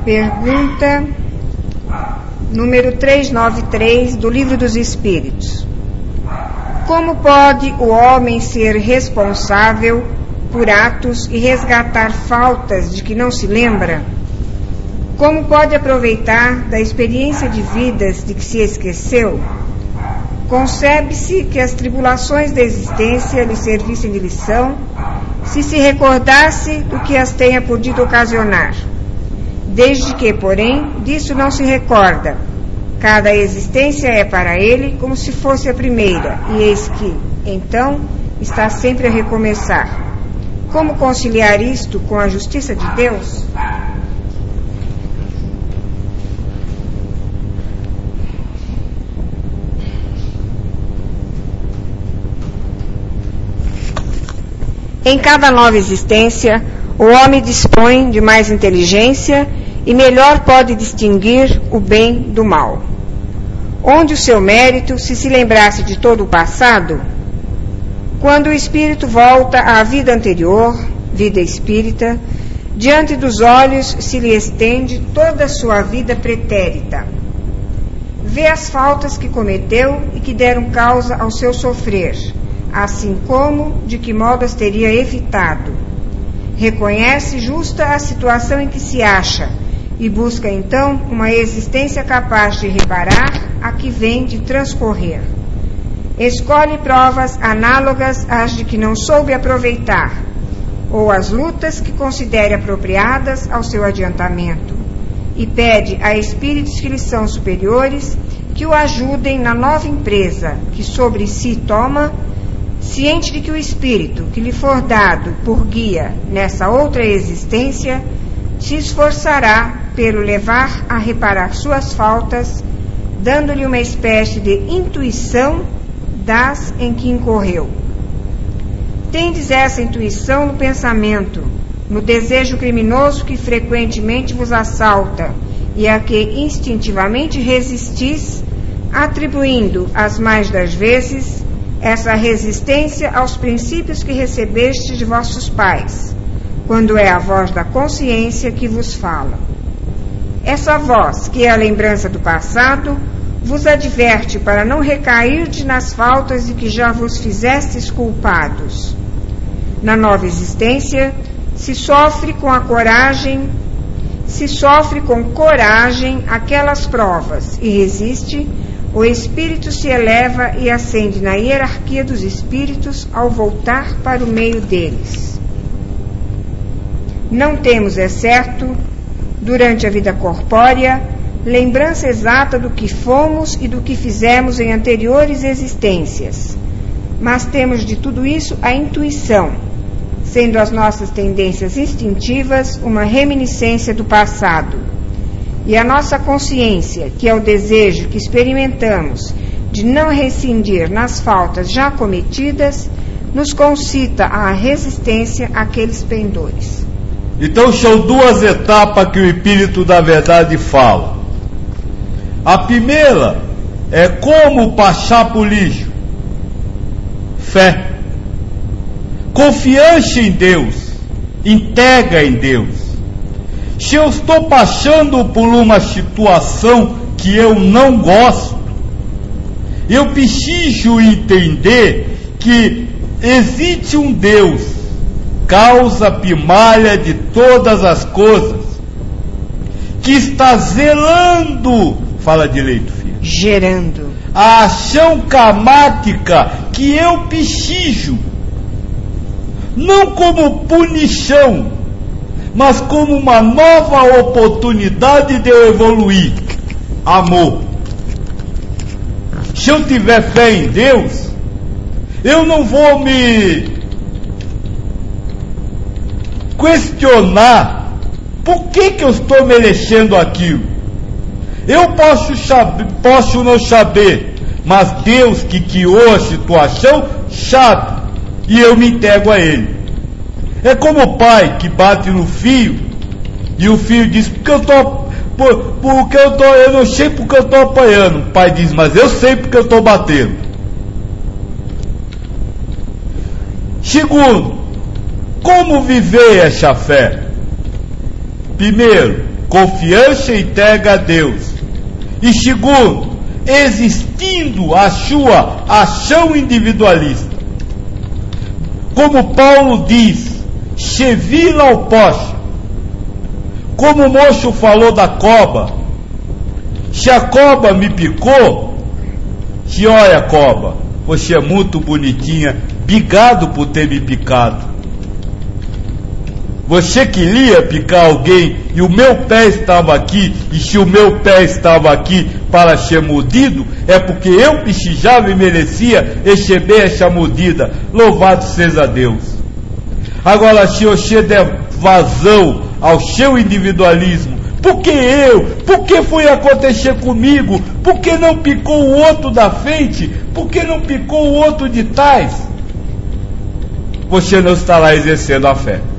Pergunta número 393 do Livro dos Espíritos. Como pode o homem ser responsável por atos e resgatar faltas de que não se lembra? Como pode aproveitar da experiência de vidas de que se esqueceu? Concebe-se que as tribulações da existência lhe servissem de lição, se recordasse do que as tenha podido ocasionar. Desde que, porém, disso não se recorda. Cada existência é para ele como se fosse a primeira, e eis que, então, está sempre a recomeçar. Como conciliar isto com a justiça de Deus? Em cada nova existência, o homem dispõe de mais inteligência e melhor pode distinguir o bem do mal. Onde o seu mérito, se lembrasse de todo o passado, quando o espírito volta à vida anterior, vida espírita, diante dos olhos se lhe estende toda a sua vida pretérita. Vê as faltas que cometeu e que deram causa ao seu sofrer, assim como de que modo as teria evitado. Reconhece justa a situação em que se acha e busca então uma existência capaz de reparar a que vem de transcorrer. Escolhe provas análogas às de que não soube aproveitar, ou as lutas que considere apropriadas ao seu adiantamento, e pede a espíritos que lhe são superiores que o ajudem na nova empresa que sobre si toma, ciente de que o espírito que lhe for dado por guia nessa outra existência se esforçará pelo levar a reparar suas faltas, dando-lhe uma espécie de intuição das em que incorreu. Tendes essa intuição no pensamento, no desejo criminoso que frequentemente vos assalta e a que instintivamente resistis, atribuindo as mais das vezes essa resistência aos princípios que recebestes de vossos pais, quando é a voz da consciência que vos fala. Essa voz, que é a lembrança do passado, vos adverte para não recairdes nas faltas de que já vos fizestes culpados. Na nova existência, se sofre com coragem aquelas provas e resiste, o espírito se eleva e ascende na hierarquia dos espíritos ao voltar para o meio deles. Não temos, é certo, durante a vida corpórea, lembrança exata do que fomos e do que fizemos em anteriores existências, mas temos de tudo isso a intuição, sendo as nossas tendências instintivas uma reminiscência do passado. E a nossa consciência, que é o desejo que experimentamos de não rescindir nas faltas já cometidas, nos concita à resistência àqueles pendores. Então são duas etapas que o Espírito da Verdade fala. A primeira é como passar por lixo. Fé. Confiança em Deus. Entrega em Deus. Se eu estou passando por uma situação que eu não gosto, eu preciso entender que existe um Deus, causa primária de todas as coisas, que está zelando, fala direito, filho, gerando a ação karmática que eu preciso, não como punição, mas como uma nova oportunidade de eu evoluir. Amor. Se eu tiver fé em Deus, eu não vou me questionar por que eu estou merecendo aquilo. Eu posso não saber, mas Deus que criou a situação sabe, e eu me entrego a Ele. É como o pai que bate no filho e o filho diz: eu não sei porque eu estou apanhando. O pai diz: mas eu sei porque eu estou batendo. Segundo, como viver essa fé? Primeiro, confiança entrega a Deus. E segundo, existindo a sua ação individualista. Como Paulo diz, chevila ao poste. Como o moço falou da cobra, se a cobra me picou, se olha cobra, você é muito bonitinha, obrigado por ter me picado. Você queria picar alguém e o meu pé estava aqui, e se o meu pé estava aqui para ser mordido, é porque eu precisava e merecia receber essa mordida. Louvado seja Deus. Agora, se você der vazão ao seu individualismo, por que eu? Por que foi acontecer comigo? Por que não picou o outro da frente? Por que não picou o outro de trás? Você não estará exercendo a fé.